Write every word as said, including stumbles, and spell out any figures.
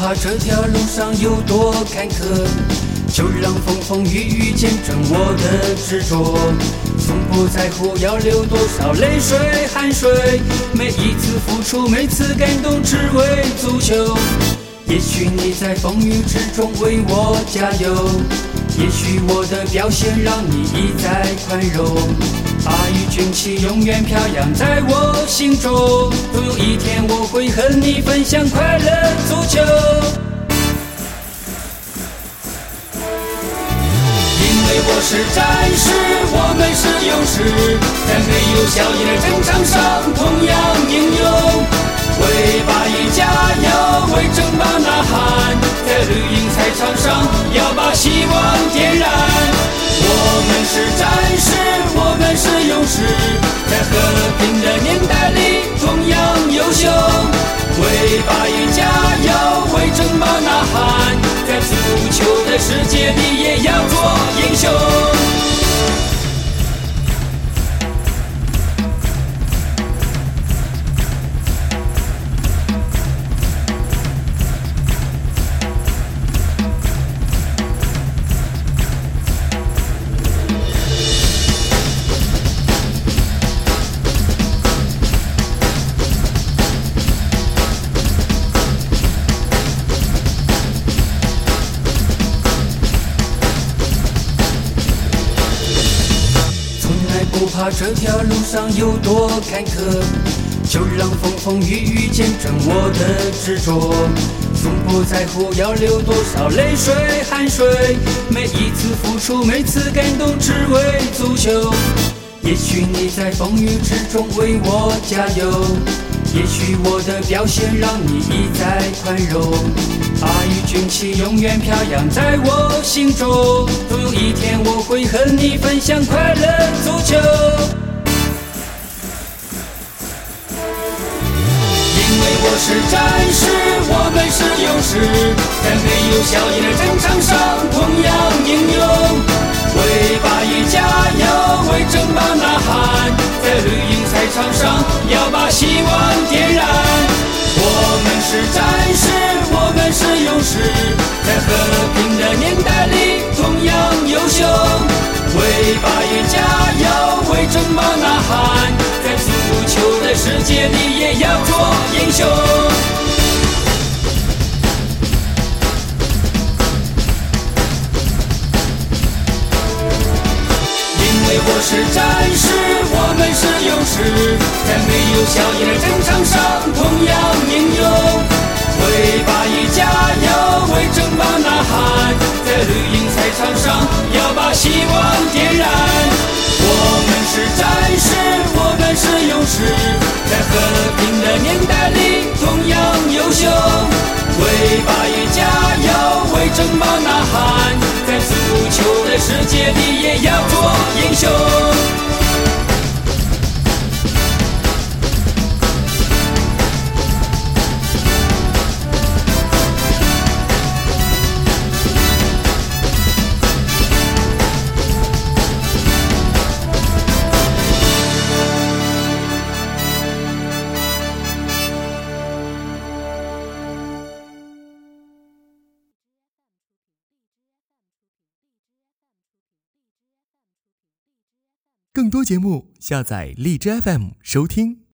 怕这条路上有多坎坷，就让风风雨雨见证我的执着。从不在乎要流多少泪水汗水，每一次付出，每次感动，只为足球。也许你在风雨之中为我加油，也许我的表现让你一再宽容。爱与军旗永远飘扬在我心中，总有一天我会和你分享快乐足球。因为我是战士，我们是勇士，在没有硝烟的战场上同样英勇。为巴以加油，为争霸呐喊，在绿茵赛场上要把希望点燃。我们是战士，我们是勇士，在和平的年代里同样优秀。为巴以加油，为争霸呐喊，在足球的世界里也要做英雄。不怕这条路上有多坎坷，就让风风雨雨见证我的执着。从不在乎要流多少泪水汗水，每一次付出，每次感动，只为足球。也许你在风雨之中为我加油，也许我的表现让你一再宽容。爱与军旗永远飘扬在我心中，总有一天我会和你分享快乐足球。因为我是战士，我们是勇士，在没有硝烟的战场上同样英勇。为巴以加油，为争霸呐喊，在绿茵赛场上要把希望点燃。我们是战士，我们是勇士，在和平的年代里同样优秀。为巴以加油，为争霸呐喊，在足球的世界里也要做英雄。因为我是战士，我们是勇士，在没有硝烟的战场上同样英勇。为巴以加油，为争霸呐喊，在绿茵赛场上要把希望点燃。我们是战士，我们是勇士，在和平的年代里同样优秀。为巴以加油，为争霸呐喊，在足球的世界里也要做英雄。 更多节目，下载荔枝 F M 收听。